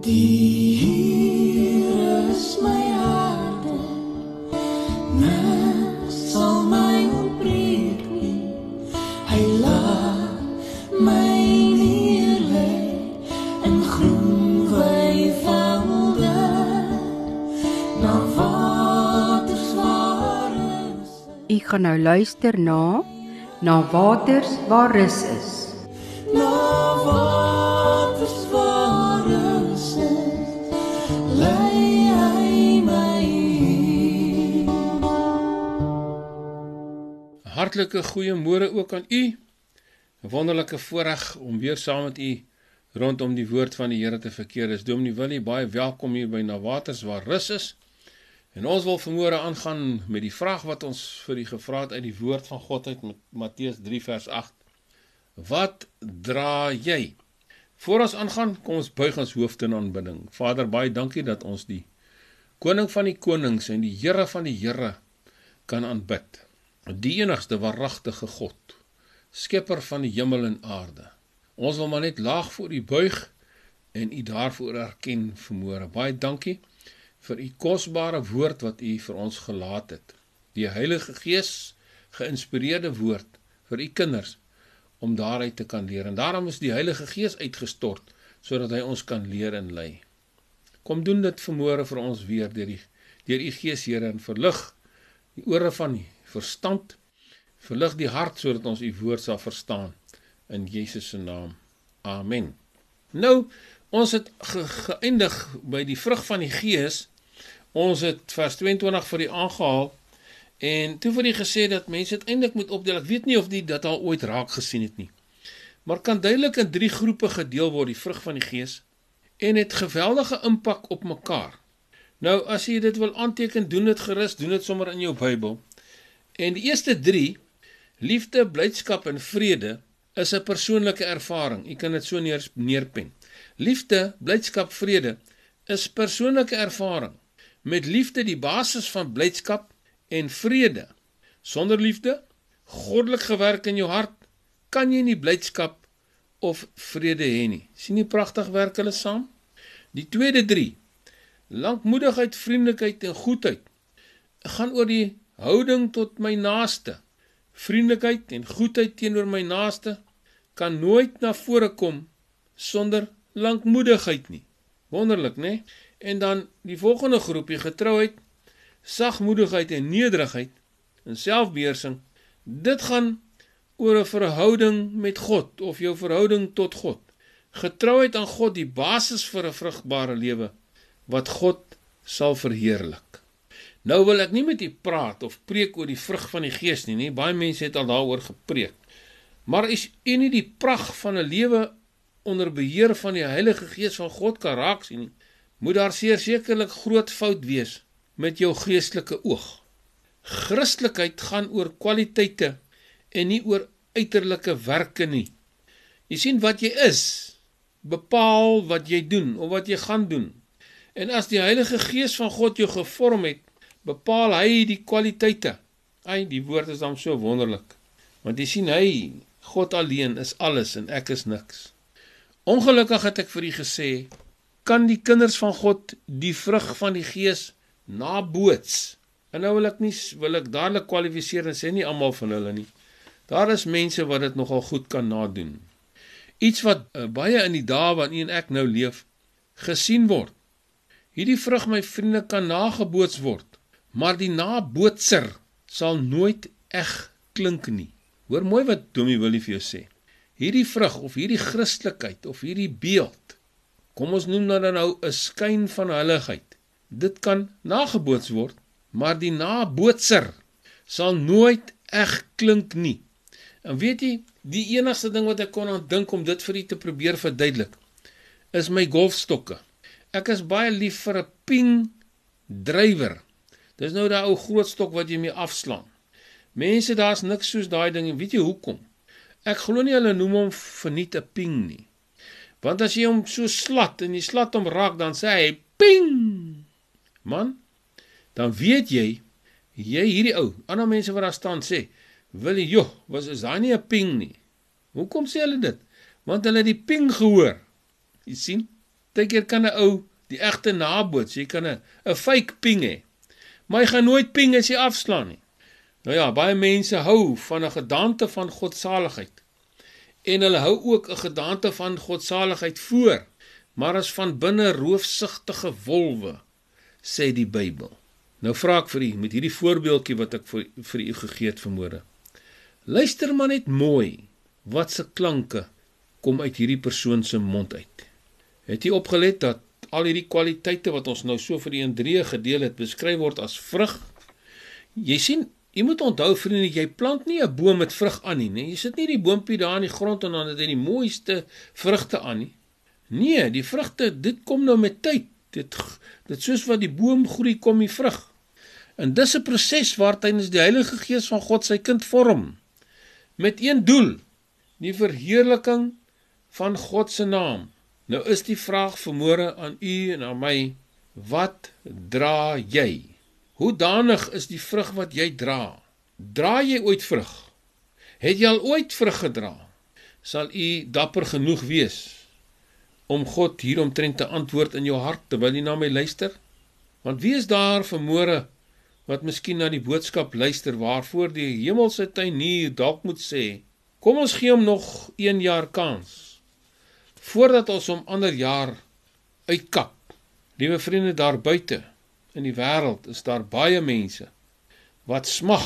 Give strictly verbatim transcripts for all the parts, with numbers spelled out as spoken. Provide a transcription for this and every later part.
Die Here is my harte, niks sal my ontbreek nie. Hy laat my neerlê in groen weivelde, na waters waar rus is. U gaan nou luister na, na waters waar rus is. Na waters waar rus is, lei hy my heen. Hartlike goeiemôre ook aan u. 'n Wonderlike voorreg om weer saam met u rondom die woord van die Here te verkeer. Is Dominee Willie baie welkom hier by Na Waters waar rus is. En ons wil vanmôre aangaan met die vraag wat ons vir u gevra het uit die woord van God uit met Matteus drie vers agt. Wat dra jy? Voor ons aangaan, kom ons buig ons hoofde in aanbidding. Vader, baie dankie dat ons die koning van die konings en die Here van die Here kan aanbid. Die enigste waaragtige God, skepper van die hemel en aarde. Ons wil maar net laag voor u buig en u daarvoor erken vanmôre. Baie dankie vir u kosbare woord wat u vir ons gelaat het. Die Heilige Gees geïnspireerde woord vir u kinders om daaruit te kan leer. En daarom is die Heilige Gees uitgestort sodat hy ons kan leer en lei. Kom doen dit vanmôre vir ons weer deur die deur u Gees, Here, en verlig die ore van die verstand, verlig die hart sodat ons u woord sal verstaan in Jesus se naam. Amen. Nou, ons het ge geëindig by die vrug van die Gees. Ons het vers tweeëntwintig vir die aangehaal en toe vir die gesê dat mense het eintlik moet opdeel. Ek weet nie of die dat al ooit raak gesien het nie. Maar kan duidelik in drie groepe gedeel word, die vrug van die Gees, en het geweldige impak op mekaar. Nou, as jy dit wil aanteken, doen dit gerus, doen dit sommer in jou Bybel. En die eerste drie, liefde, blydskap en vrede, is 'n persoonlike ervaring. Jy kan dit so neer, neerpen. Liefde, blydskap, vrede is persoonlike ervaring. Met liefde die basis van blydskap en vrede. Sonder liefde, goddelik gewerk in jou hart, kan jy nie blydskap of vrede hê nie. Sien nie pragtig werk hulle saam? Die tweede drie, lankmoedigheid, vriendelikheid en goedheid, gaan oor die houding tot my naaste. Vriendelikheid en goedheid teenoor my naaste kan nooit na vore kom sonder lankmoedigheid nie. Wonderlik, né? En dan die volgende groepie, getrouheid, sagmoedigheid en nederigheid en selfbeheersing. Dit gaan oor 'n verhouding met God of jou verhouding tot God. Getrouheid aan God, die basis vir 'n vrugbare lewe wat God sal verheerlik. Nou wil ek nie met u praat of preek oor die vrug van die Gees nie, nie. Baie mense het al daaroor gepreek. Maar is u nie die pragt van 'n lewe onder beheer van die Heilige Gees van God kan raak sien nie, moet daar seer sekerlik groot fout wees met jou geestelike oog. Christelikheid gaan oor kwaliteite en nie oor uiterlike werke nie. Jy sien, wat jy is, bepaal wat jy doen of wat jy gaan doen. En as die Heilige Gees van God jou gevorm het, bepaal hy die kwaliteite. Hy, die woord is dan so wonderlik. Want jy sien, hy, God alleen is alles en ek is niks. Ongelukkig het ek vir u gesê, kan die kinders van God die vrug van die Gees naboots. En nou wil ek nie, wil ek dadelik kwalifiseer en sê nie almal van hulle nie. Daar is mense wat dit nogal goed kan nadoen. Iets wat uh, baie in die dae waarin u en ek nou leef, gesien word. Hierdie vrug, my vriende, kan nageboots word, maar die nabootser sal nooit eg klink nie. Hoor mooi wat Dominee Willie vir jou sê. Hierdie vrug of hierdie Christelikheid of hierdie beeld, kom ons noem dat nou 'n skyn van heiligheid. Dit kan nageboots word, maar die nabootser sal nooit eg klink nie. En weet jy, die enigste ding wat ek kon aan dink om dit vir u te probeer verduidelik, is my golfstokke. Ek is baie lief vir 'n ping drywer. Dis nou daai ou groot stok wat jy mee afslaan. Mense, daar's niks soos daai ding, en weet jy hoekom? Ek glo nie hulle noem hom verniet 'n ping nie. Want as jy hom so slat en jy slat hom raak, dan sê hy ping. Man, dan weet jy, jy hierdie ou, ander mense wat daar staan sê, wil jy, joh, was is daar nie 'n ping nie. Hoekom sê hulle dit? Want hulle het die ping gehoor. Jy sien? Partykeer kan 'n ou die egte naboots, jy kan 'n 'n fake ping hê, maar jy gaan nooit ping as jy afslaan nie. Nou ja, baie mense hou van 'n gedaante van godsaligheid, en hulle hou ook 'n gedaante van godsaligheid voor, maar as van binne roofsigtige wolwe, sê die Bybel. Nou vra ek vir u, met hierdie voorbeeldjie wat ek vir, vir u gegee het vanmôre, luister maar net mooi, wat se klanke kom uit hierdie persoon se mond uit. Het jy opgelet dat al hierdie kwaliteite wat ons nou so vir die in drieë gedeel het, beskryf word as vrug? Jy sien, jy moet onthou vriende, jy plant nie 'n boom met vrug aan nie, nee? Jy sit nie die boompie daar in die grond en dan het hy die mooiste vrugte aan nie. Nee, die vrugte, dit kom nou met tyd. Dit, dit soos wat die boom groei, kom die vrug. En dis 'n proses waar tydens die Heilige Gees van God sy kind vorm, met een doel, die verheerliking van God se naam. Nou is die vraag vanmôre aan u en aan my, wat dra jy? Hoedanig is die vrug wat jy dra? Dra jy ooit vrug? Het jy al ooit vrug gedra? Sal u dapper genoeg wees om God hieromtrent te antwoord in jou hart, terwyl jy na my luister? Want wie is daar vanmôre wat miskien na die boodskap luister, waarvoor die hemelse tuinier dalk moet sê, kom ons gee hom nog een jaar kans, voordat ons hom ander jaar uitkap. Liewe vriende, daar buite in die wêreld is daar baie mense wat smag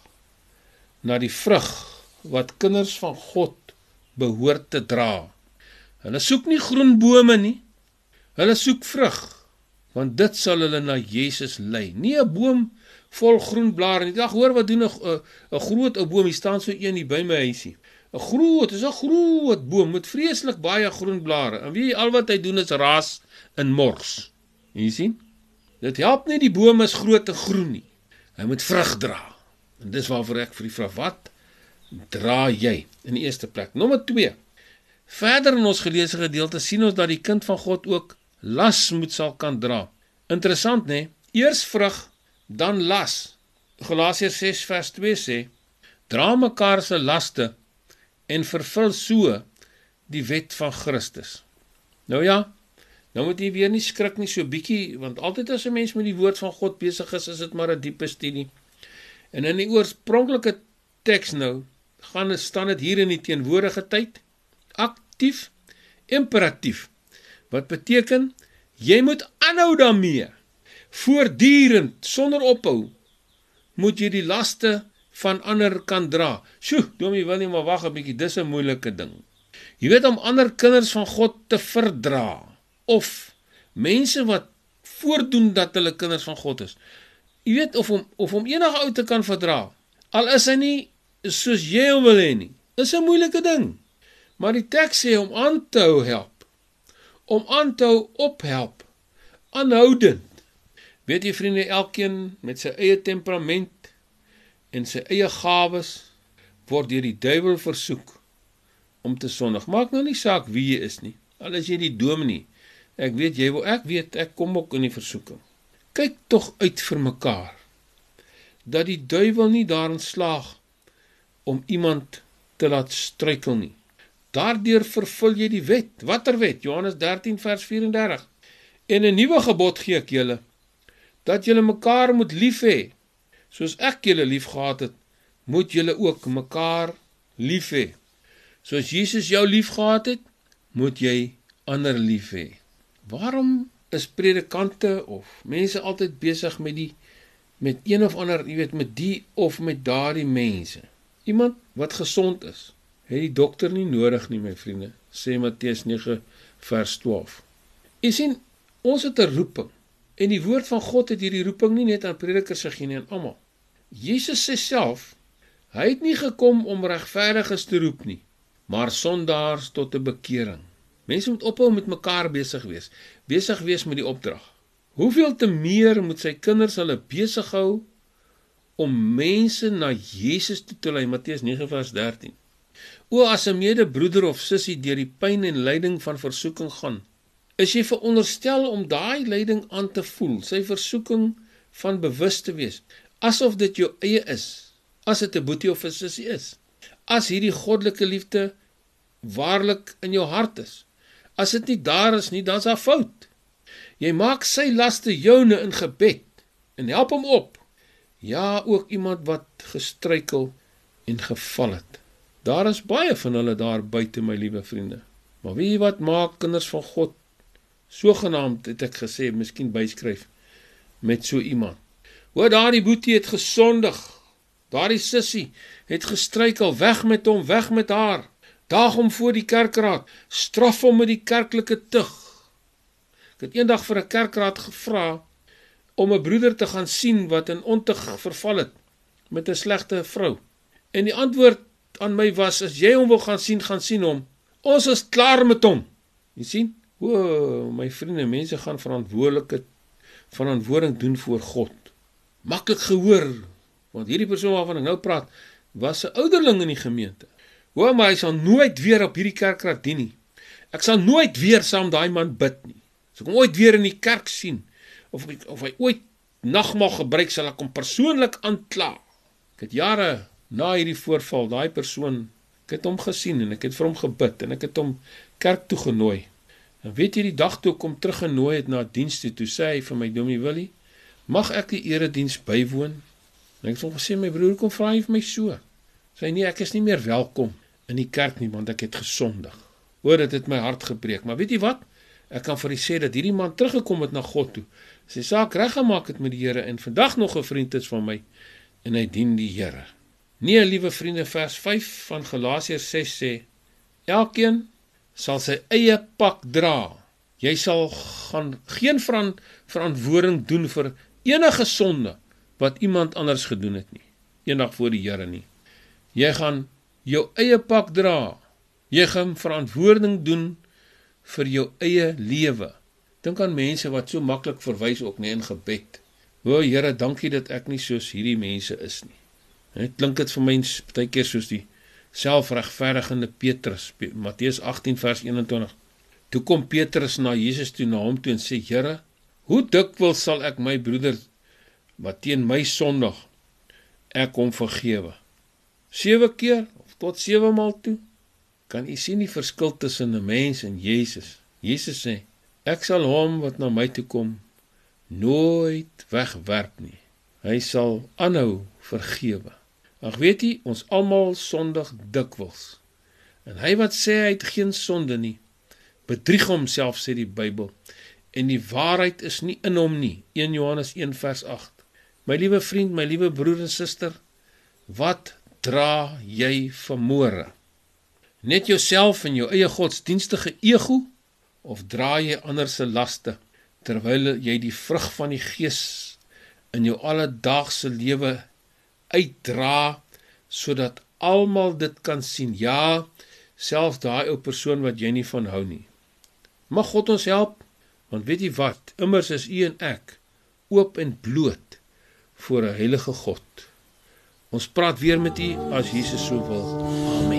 na die vrug wat kinders van God behoort te dra. Hulle soek nie groen bome nie, hulle soek vrug, want dit sal hulle na Jesus lei. Nie 'n boom vol groen blare nie. Dag, hoor wat doen 'n 'n groot ou boom, hier staan so een hier by my huisie. 'n Groot, is 'n groot boom met vreeslik baie groen blare. En weet jy, al wat hy doen is raas en mors. Jy sien? Dit help nie die boom is groot en groen nie. Hy moet vrug dra. En dis waarvoor ek vir die vraag, wat dra jy in die eerste plek? Nommer twee. Verder in ons geleesde gedeelte sien ons dat die kind van God ook las moet sal kan dra. Interessant, né? Eers vrug, dan las. Galasiërs ses vers twee sê, dra mekaar se laste en vervul so die wet van Christus. Nou ja, nou moet jy weer nie skrik nie so bietjie, want altyd as 'n mens met die woord van God besig is, is dit maar 'n diepe studie. En in die oorspronklike teks nou, gaan het, staan dit hier in die teenwoordige tyd, aktief, imperatief, wat beteken, jy moet aanhou daarmee, voortdurend, sonder ophou, moet jy die laste van ander kan dra. Sjoe, Domie wil nie maar wag 'n bietjie, dis 'n moeilike ding. Jy weet, om ander kinders van God te verdra, of mense wat voordoen dat hulle kinders van God is, jy weet, of om, of om enige ou te kan verdra, al is hy nie soos jy hom wil hê nie, is 'n moeilike ding. Maar die teks sê om aan te hou help, om aan te hou ophelp, aanhoudend. Weet jy vriende, elkeen met sy eie temperament en sy eie gawes word deur die duiwel versoek om te sondig. Maak nou nie saak wie jy is nie, al is jy die dominee. Ek weet jy wil, ek weet, ek kom ook in die versoeking. Kyk tog uit vir mekaar, dat die duiwel nie daarin slaag om iemand te laat struikel nie. Daardeur vervul jy die wet. Watter wet? Johannes dertien vers vyf en dertig. En 'n nuwe gebod gee ek julle, dat julle mekaar moet lief hê. Soos ek julle lief gehad het, moet julle ook mekaar lief hê. Soos Jesus jou lief gehad het, moet jy ander lief hê. Waarom is predikante of mense altyd besig met die met een of ander, jy weet, met die of met daardie mense? Iemand wat gesond is, het die dokter nie nodig nie, my vriende, sê Matteus nege vers twaalf. Jy sien, ons het 'n roeping, en die woord van God het hierdie roeping nie net aan predikers gegee nie, aan almal. Jesus sê self, hy het nie gekom om regverdiges te roep nie, maar sondaars tot 'n bekering. Mense moet ophou met mekaar besig wees, besig wees met die opdrag. Hoeveel te meer moet sy kinders hulle besig hou om mense na Jesus toe te lei, Matteus nege vers dertien. O, as 'n medebroeder of sussie deur die pyn en lyding van versoeking gaan, is jy veronderstel om daai lyding aan te voel, sy versoeking van bewus te wees, asof dit jou eie is, as dit 'n boetie of 'n sussie is, as hierdie goddelike liefde waarlik in jou hart is, As dit nie daar is nie, dan is daar fout. Jy maak sy laste joune in gebed en help hom op. Ja, ook iemand wat gestruikel en geval het. Daar is baie van hulle daar buite, my liewe vriende. Maar weet jy wat maak kinders van God sogenaamd, het ek gesê, miskien byskryf, met so iemand. Hoor, daardie boetie het gesondig, daardie sissie het gestruikel, weg met hom, weg met haar, daag hom voor die kerkraad, straf hom met die kerklike tug. Ek het eendag vir 'n kerkraad gevra, om 'n broeder te gaan sien, wat in ontug verval het, met 'n slegte vrou. En die antwoord aan my was, as jy hom wil gaan sien, gaan sien hom, ons is klaar met hom. Jy sien? O, my vriende, mense gaan verantwoordelike verantwoording doen voor God. Maklik gehoor, want hierdie persoon waarvan ek nou praat, was 'n ouderling in die gemeente. O, maar hy sal nooit weer op hierdie kerkraad dien nie. Ek sal nooit weer saam daai man bid nie. As ek hom ooit weer in die kerk sien, of, of hy ooit nagmaal gebruik, sal ek hom persoonlik aankla. Ek het jare na hierdie voorval, daai persoon, ek het hom gesien, en ek het vir hom gebid, en ek het hom kerk toe genooi. En weet jy, die dag toe ek hom teruggenooi het na diens toe, toe sê hy vir my, Dominee Willie, mag ek die erediens bywoon? En ek het hom gesê, my broer, kom vra hy vir my so. Sê hy, nee, ek is nie meer welkom in die kerk nie, want ek het gesondig. Hoor, dit het my hart gebreek, maar weet jy wat? Ek kan vir hy sê, dat hierdie man teruggekom het na God toe, sy saak reggemaak het met die Here, en vandag nog 'n vriend is van my, en hy dien die Here. Nee, liewe vriende, vers vyf van Galasiërs ses sê, elkeen sal sy eie pak dra. Jy sal gaan geen veran, verantwoording doen vir enige sonde wat iemand anders gedoen het nie. Eendag voor die Here nie. Jy gaan jou eie pak dra. Jy gaan verantwoording doen vir jou eie lewe. Dink aan mense wat so maklik verwys ook nie in gebed. O Here, dankie dat ek nie soos hierdie mense is nie. Het klink dit vir my baie keer soos die selfregverdigende Petrus, Matteus agtien vers eenentwintig. Toe kom Petrus na Jesus toe, na hom toe en sê, Here, hoe dikwels sal ek my broeder, wat teen my sondig, ek hom vergewe? Sewe keer, of tot sewe maal toe? Kan u sien die verskil tussen 'n mens en Jesus? Jesus sê, ek sal hom wat na my toe kom, nooit wegwerp nie. Hy sal aanhou vergewe. Ag weet jy, ons almal sondig dikwels. En hy wat sê hy het geen sonde nie, bedrieg homself, sê die Bybel. En die waarheid is nie in hom nie. Eerste Johannes een vers agt. My liewe vriend, my liewe broer en suster, wat dra jy vanmôre? Net jouself en jou eie godsdienstige ego, of dra jy ander se laste, terwyl jy die vrug van die Gees in jou alledaagse lewe uitdra, sodat almal dit kan sien, ja, selfs daai ou persoon wat jy nie van hou nie. Mag God ons help, want weet jy wat, immers is u en ek oop en bloot voor 'n heilige God. Ons praat weer met u as Jesus so wil. Amen.